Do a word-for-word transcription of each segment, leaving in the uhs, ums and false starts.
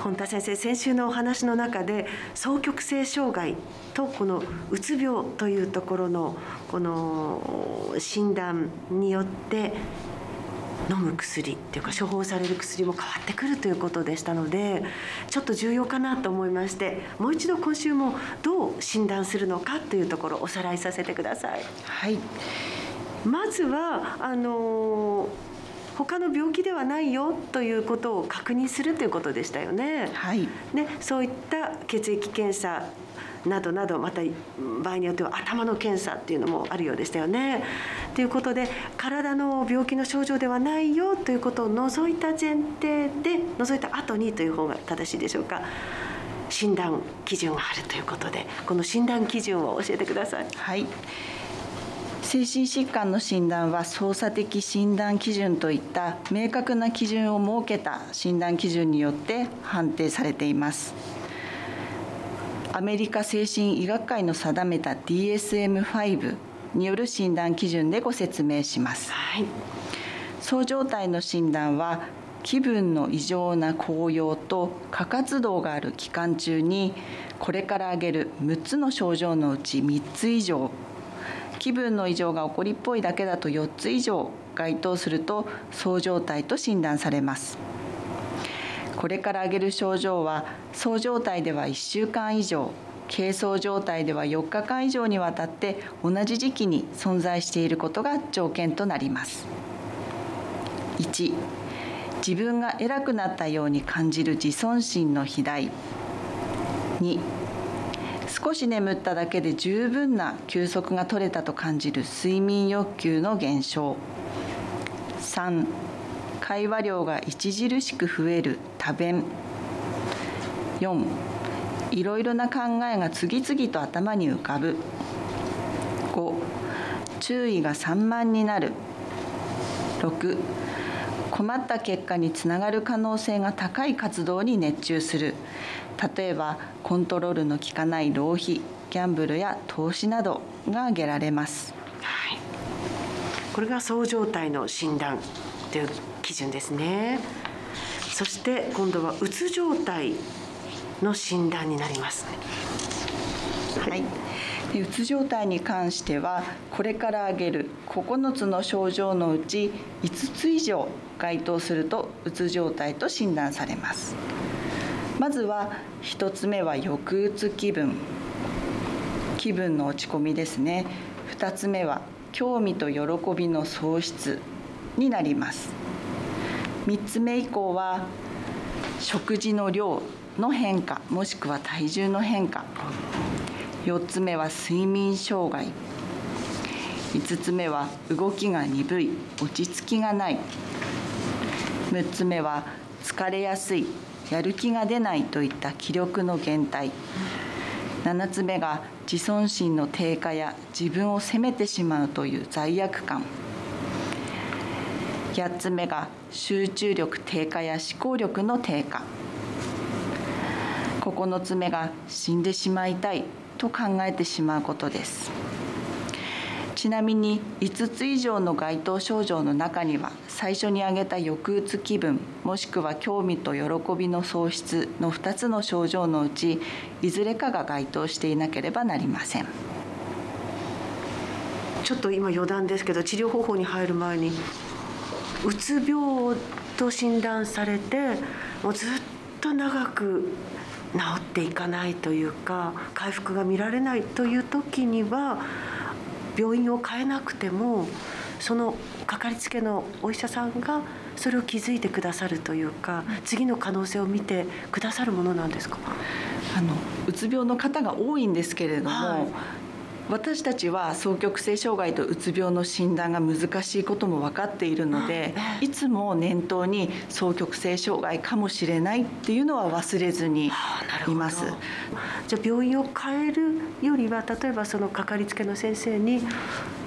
本田先生、先週のお話の中で双極性障害とこのうつ病というところのこの診断によって飲む薬っていうか処方される薬も変わってくるということでしたので、ちょっと重要かなと思いまして、もう一度今週もどう診断するのかというところをおさらいさせてください。 はい、 まずはあの他の病気ではないよということを確認するということでしたよね。 はい、 ね、そういった血液検査などなど、また場合によっては頭の検査っていうのもあるようでしたよね。ということで、体の病気の症状ではないよということを除いた前提で、除いた後にという方が正しいでしょうか、診断基準があるということで、この診断基準を教えてください。 はい、精神疾患の診断は操作的診断基準といった明確な基準を設けた診断基準によって判定されています。アメリカ精神医学会の定めた ディーエスエムファイブ による診断基準でご説明します。 はい、 そう状態の診断は、気分の異常な高揚と過活動がある期間中にこれから挙げるむっつの症状のうちみっつ以上、気分の異常が起こりっぽいだけだとよっつ以上該当するとそう状態と診断されます。これから挙げる症状は、そう状態ではいっしゅうかん以上、軽そう状態ではよっかかん以上にわたって同じ時期に存在していることが条件となります。いち、自分が偉くなったように感じる自尊心の肥大。に、少し眠っただけで十分な休息が取れたと感じる睡眠欲求の減少。さん、会話量が著しく増える多弁。よん、いろいろな考えが次々と頭に浮かぶ。ご、注意が散漫になる。ろく、困った結果につながる可能性が高い活動に熱中する。例えばコントロールの効かない浪費、ギャンブルや投資などが挙げられます。 はい、これがそう状態の診断という基準ですね。そして今度はうつ状態の診断になりますね。 はい、でうつ状態に関しては、これから挙げるここのつの症状のうちいつつ以上該当するとうつ状態と診断されます。まずはひとつめは抑うつ気分、気分の落ち込みですね。ふたつめは興味と喜びの喪失になります。みっつめ以降は食事の量の変化、もしくは体重の変化。よっつめは睡眠障害。いつつめは動きが鈍い、落ち着きがない。むっつめは疲れやすい、やる気が出ないといった気力の減退。ななつめが自尊心の低下や自分を責めてしまうという罪悪感。やっつめが集中力低下や思考力の低下。ここのつめが死んでしまいたいと考えてしまうことです。ちなみにいつつ以上の該当症状の中には、最初に挙げた抑うつ気分、もしくは興味と喜びの喪失のふたつの症状のうちいずれかが該当していなければなりません。 ちょっと今余談ですけど、治療方法に入る前にうつ病と診断されて、もうずっと長く治っていかないというか、回復が見られないという時には、病院を変えなくてもそのかかりつけのお医者さんがそれを気づいてくださるというか、次の可能性を見てくださるものなんですか？ あのうつ病の方が多いんですけれども、 はい、 私たちは双極性障害とうつ病の診断が難しいことも分かっているので、いつも念頭に双極性障害かもしれないっていうのは忘れずにいます。 じゃあ病院を変えるよりは、例えばそのかかりつけの先生に、先生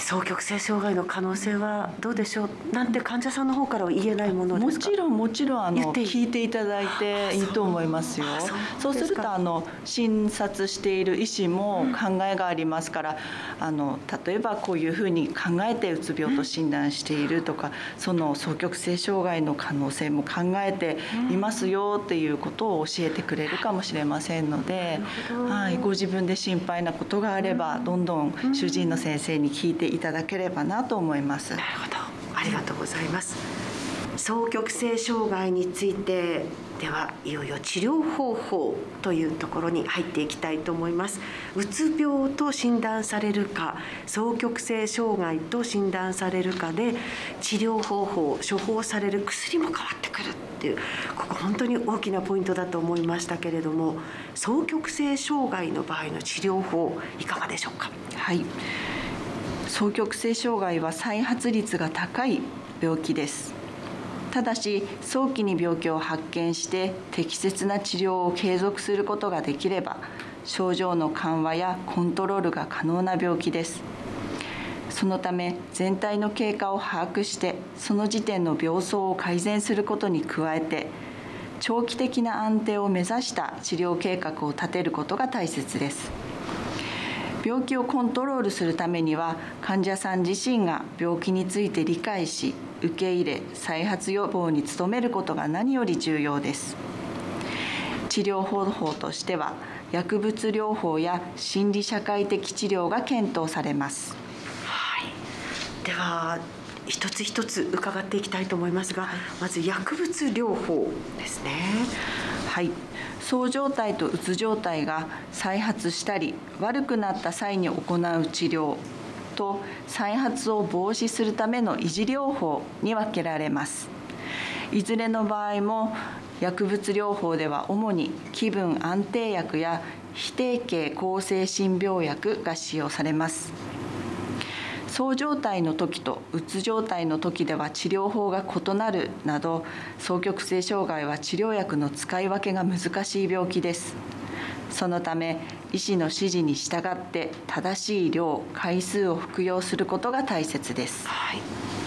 双極性障害の可能性はどうでしょうなんて患者さんの方からは言えないものですか？ もちろんもちろんあのいい聞いていただいていいと思いますよ。そうするとあの診察している医師も考えがありますから、うん、あの例えばこういうふうに考えてうつ病と診断しているとか、その双極性障害の可能性も考えていますよっていうことを教えてくれるかもしれませんので、はい、ご自分で心配なことがあればどんどん主治医の先生に聞いていただければなと思います。 なるほど、ありがとうございます。双極性障害についてではいよいよ治療方法というところに入っていきたいと思います。うつ病と診断されるか双極性障害と診断されるかで治療方法、処方される薬も変わってくるっていう、ここ本当に大きなポイントだと思いましたけれども、双極性障害の場合の治療法いかがでしょうか？ はい、双極性障害は再発率が高い病気です。ただし早期に病気を発見して適切な治療を継続することができれば症状の緩和やコントロールが可能な病気です。そのため全体の経過を把握してその時点の病巣を改善することに加えて長期的な安定を目指した治療計画を立てることが大切です。病気をコントロールするためには患者さん自身が病気について理解し受け入れ再発予防に努めることが何より重要です。治療方法としては薬物療法や心理社会的治療が検討されます。 はい、では一つ一つ伺っていきたいと思いますが、はい、まず薬物療法ですね。 はい、そう状態とうつ状態が再発したり悪くなった際に行う治療と再発を防止するための維持療法に分けられます。いずれの場合も薬物療法では主に気分安定薬や非定型抗精神病薬が使用されます。そう状態の時とうつ状態の時では治療法が異なるなど双極性障害は治療薬の使い分けが難しい病気です。そのため医師の指示に従って正しい量、回数を服用することが大切です。はい、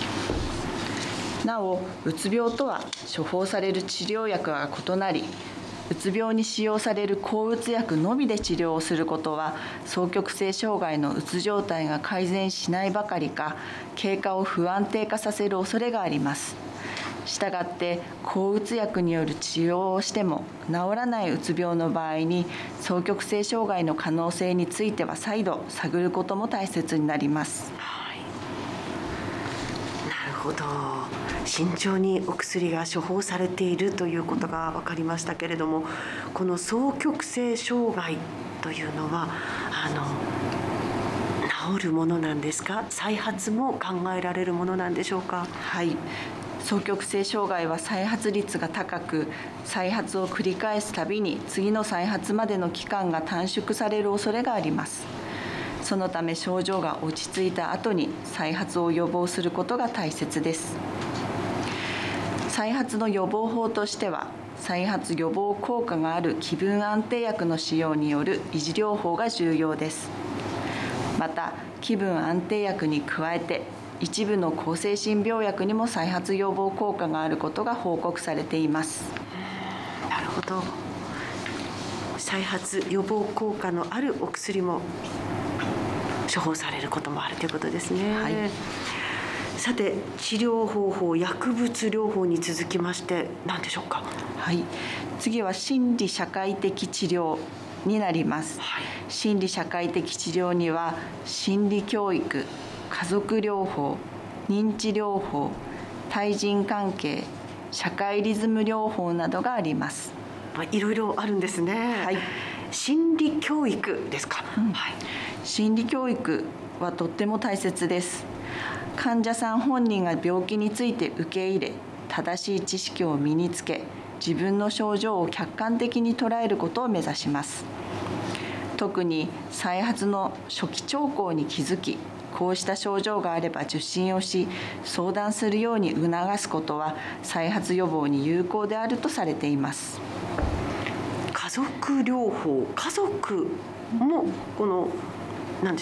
なお、うつ病とは処方される治療薬が異なり、うつ病に使用される抗うつ薬のみで治療をすることは双極性障害のうつ状態が改善しないばかりか経過を不安定化させる恐れがあります。したがって抗うつ薬による治療をしても治らないうつ病の場合に双極性障害の可能性については再度探ることも大切になります。 はい、なるほど。慎重にお薬が処方されているということが分かりましたけれども、この双極性障害というのはあの治るものなんですか？再発も考えられるものなんでしょうか？ はい、双極性障害は再発率が高く、再発を繰り返すたびに次の再発までの期間が短縮される恐れがあります。そのため症状が落ち着いた後に再発を予防することが大切です。再発の予防法としては、再発予防効果がある気分安定薬の使用による維持療法が重要です。また、気分安定薬に加えて、一部の抗精神病薬にも再発予防効果があることが報告されています。 なるほど。再発予防効果のあるお薬も処方されることもあるということですね。はい、さて、治療方法、薬物療法に続きまして何でしょうか？ はい、次は心理社会的治療になります。はい、心理社会的治療には心理教育、家族療法、認知療法、対人関係、社会リズム療法などがあります。 いろいろあるんですね。はい、心理教育ですか？うん、はい、 心理教育はとっても大切です。患者さん本人が病気について受け入れ、正しい知識を身につけ、自分の症状を客観的に捉えることを目指します。特に再発の初期兆候に気づき、こうした症状があれば受診をし、相談するように促すことは再発予防に有効であるとされています。 家族療法、家族もこの何でしょうか、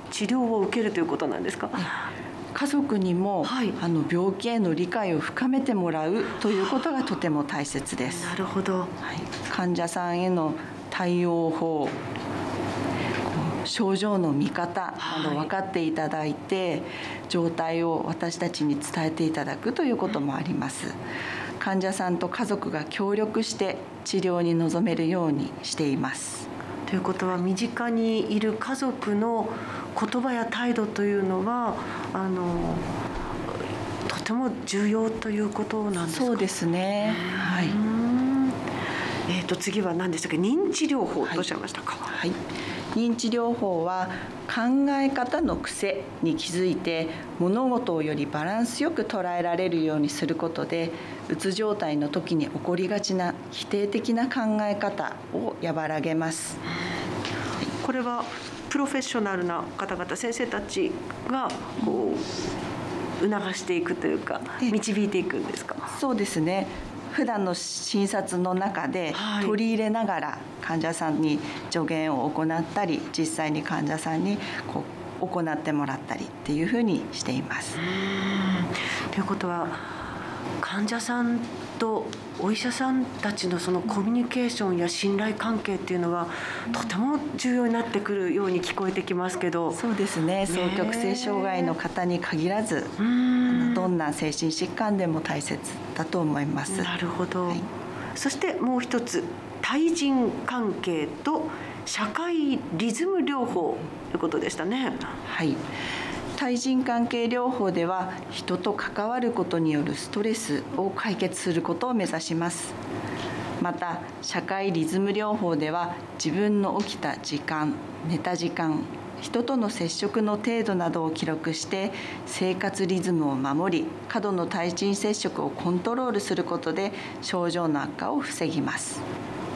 治療を受けるということなんですか？ 家族にも、 はい、 あの病気への理解を深めてもらうということがとても大切です。 なるほど、 はい、患者さんへの対応法、症状の見方など分かっていただいて、はい、状態を私たちに伝えていただくということもあります。患者さんと家族が協力して治療に臨めるようにしています。 ということは、身近にいる家族の言葉や態度というのはあのとても重要ということなんですか？ そうですね。はい。 えー、と次は何でしたっけ？認知療法とおっしゃいましたか？ はい、はい、認知療法は考え方の癖に気づいて物事をよりバランスよく捉えられるようにすることで、うつ状態の時に起こりがちな否定的な考え方を和らげます。 これはプロフェッショナルな方々、先生たちがこう促していくというか導いていくんですか？ そうですね。普段の診察の中で取り入れながら患者さんに助言を行ったり、実際に患者さんにこう行ってもらったりっていうふうにしています。 うーん、ということは、患者さんとお医者さんたちのそのコミュニケーションや信頼関係っていうのはとても重要になってくるように聞こえてきますけど。 そうですね。双極性障害の方に限らず、あのどんな精神疾患でも大切だと思います。 なるほど、はい、そしてもう一つ、対人関係と社会リズム療法ということでしたね。 はい。対人関係療法では、人と関わることによるストレスを解決することを目指します。また、社会リズム療法では、自分の起きた時間、寝た時間、人との接触の程度などを記録して生活リズムを守り、過度の対人接触をコントロールすることで症状の悪化を防ぎます。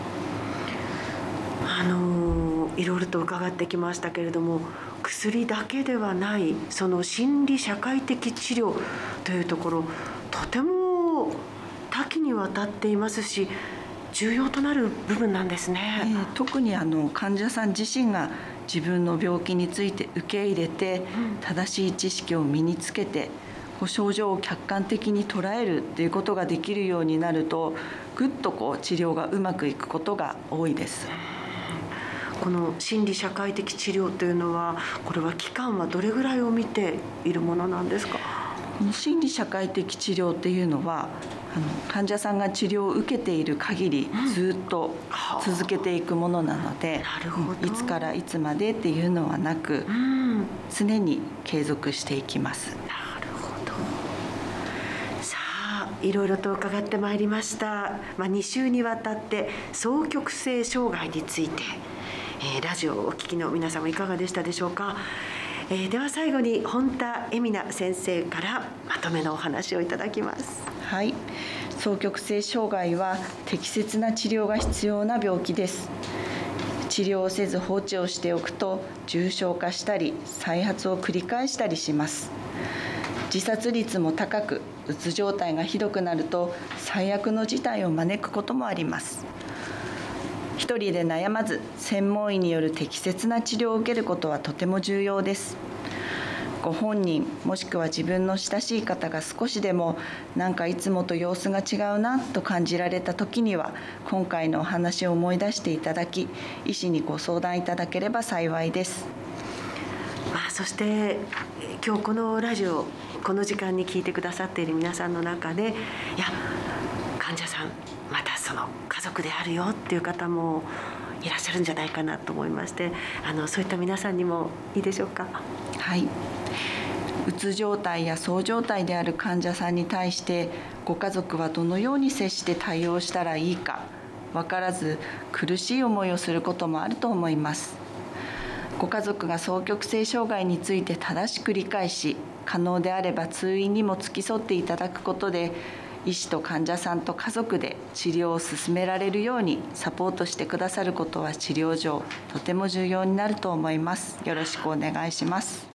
あのいろいろと伺ってきましたけれども、薬だけではないその心理社会的治療というところ、とても多岐にわたっていますし、重要となる部分なんですね。 えー、特にあの患者さん自身が自分の病気について受け入れて、うん、正しい知識を身につけて症状を客観的に捉えるということができるようになると、ぐっとこう治療がうまくいくことが多いです。 この心理社会的治療というのは、これは期間はどれぐらいを見ているものなんですか？ 心理社会的治療っていうのは、あの患者さんが治療を受けている限りずっと続けていくものなので、うん、いつからいつまでっていうのはなく、うん、常に継続していきます。 なるほど。さあ、いろいろと伺ってまいりました。まあ、に週にわたって双極性障害について、えー、ラジオをお聞きの皆様いかがでしたでしょうか？えー、では最後に本田恵美奈先生からまとめのお話をいただきます。 はい、双極性障害は適切な治療が必要な病気です。治療をせず放置をしておくと重症化したり再発を繰り返したりします。自殺率も高く、うつ状態がひどくなると最悪の事態を招くこともあります。一人で悩まず、専門医による適切な治療を受けることはとても重要です。ご本人もしくは自分の親しい方が少しでもなんかいつもと様子が違うなと感じられた時には、今回のお話を思い出していただき、医師にご相談いただければ幸いです。 まあ、そして今日このラジオ、この時間に聞いてくださっている皆さんの中で、いや患者さん、またその家族であるよっていう方もいらっしゃるんじゃないかなと思いまして、あのそういった皆さんにもいいでしょうか？ はい、うつ状態やそう状態である患者さんに対してご家族はどのように接して対応したらいいか分からず、苦しい思いをすることもあると思います。ご家族が双極性障害について正しく理解し、可能であれば通院にも付き添っていただくことで、医師と患者さんと家族で治療を進められるようにサポートしてくださることは治療上とても重要になると思います。よろしくお願いします。